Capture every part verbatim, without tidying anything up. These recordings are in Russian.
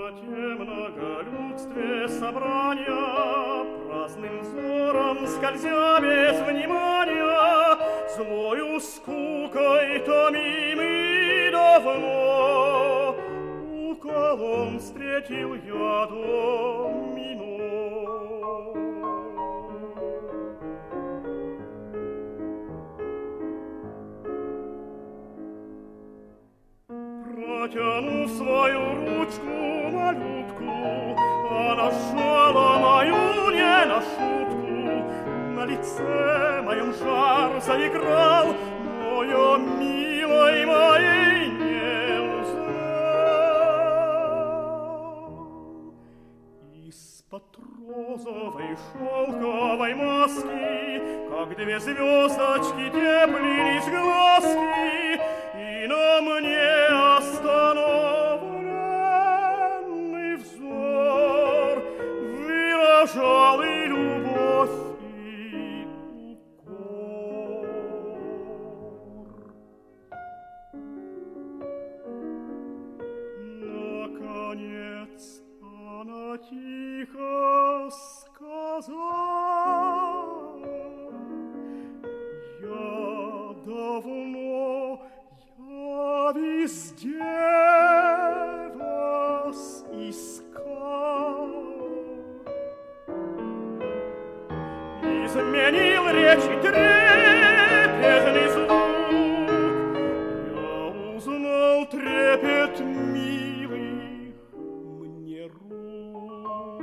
пестроте многолюдстве собрания, праздным взором скользя без внимания, злою скукой томимый давно, у колонн встретил я домино. Протянув свою ручку малютку, она сжала мою не на шутку. На лице моем жар заиграл, но я милой моей не узнал. Из-под розовой шелковой маски, как две звездочки, теплились глазки, и на мне остановленный взор выражал и любовь, и укор. Наконец она тихо сказала: я давно, я везде вас искал. Изменил речи трепетный звук, я узнал трепет милых мне рук.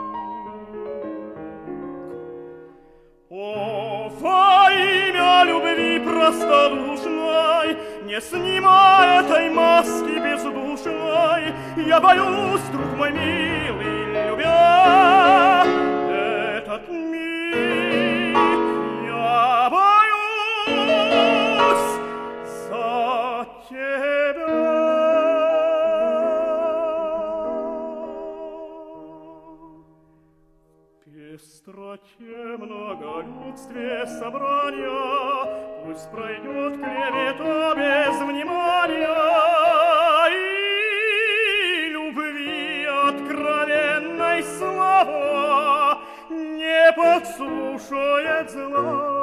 О, во имя любви простодушной, не снимай этой маски бездушной, я боюсь, друг мой милый, любя этот миг, я боюсь за тебя. В пестроте многолюдстве собрания пусть пройдет клевета без внимания, и любви откровенной слова не подслушает зла.